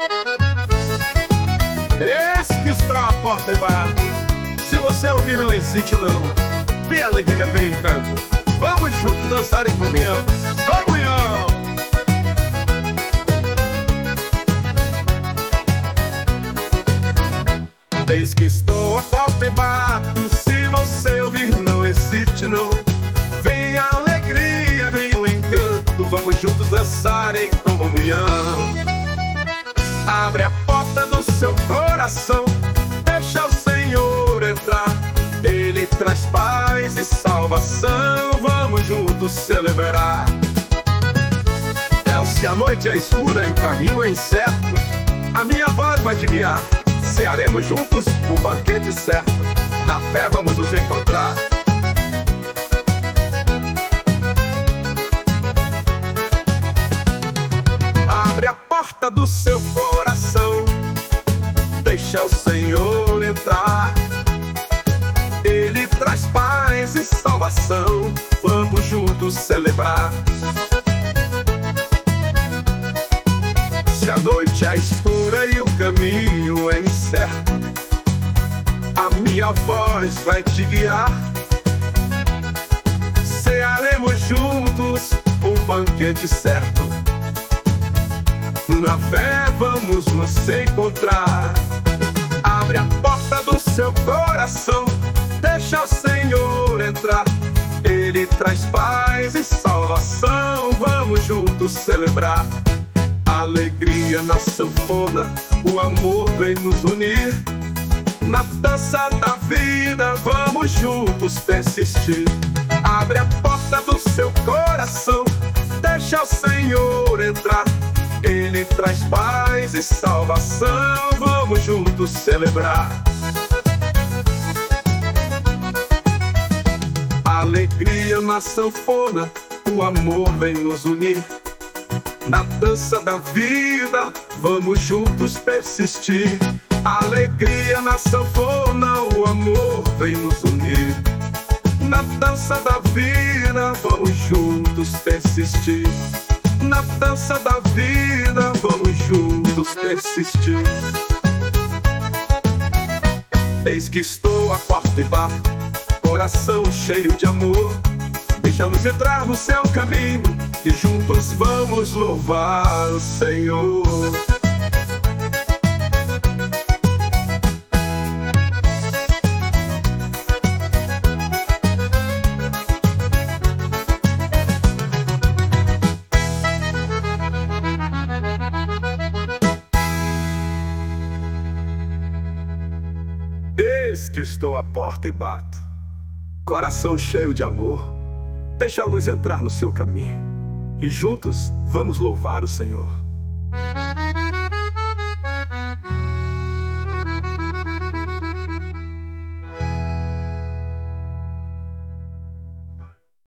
Esse que está a porta e bate. Se você ouvir, não hesite não. Vem alegria, vem encanto. Vamos juntos dançar em comunhão. Comunhão! Desde que estou a porta e bato. Se você ouvir, não hesite não. Vem a alegria, vem o encanto. Vamos juntos dançar em comunhão. Abre a porta do seu coração. Deixa o Senhor entrar. Ele traz paz e salvação. Vamos juntos celebrar. Se a noite é escura e o caminho é incerto, a minha voz vai te guiar. Cearemos juntos o banquete certo. Na fé vamos nos encontrar. Abre a porta do seu coração. Deixa o Senhor entrar. Ele traz paz e salvação. Vamos juntos celebrar. Se a noite é escura e o caminho é incerto, a minha voz vai te guiar. Cearemos juntos o banquete certo. Na fé vamos nos encontrar. Abre a porta do seu coração. Deixa o Senhor entrar. Ele traz paz e salvação. Vamos juntos celebrar. Alegria na sanfona, o amor vem nos unir. Na dança da vida vamos juntos persistir. Abre a porta do seu coração. Deixa o Senhor entrar. Ele traz paz e salvação. Vamos juntos celebrar. Alegria na sanfona, o amor vem nos unir. Na dança da vida, vamos juntos persistir. Alegria na sanfona, o amor vem nos unir. Na dança da vida, vamos juntos persistir. Na dança da vida, vamos juntos persistir. Eis que estou à porta e bato, coração cheio de amor. Deixa-nos entrar no seu caminho e juntos vamos louvar o Senhor. Eis que estou à porta e bato, coração cheio de amor. Deixa a luz entrar no seu caminho e juntos vamos louvar o Senhor.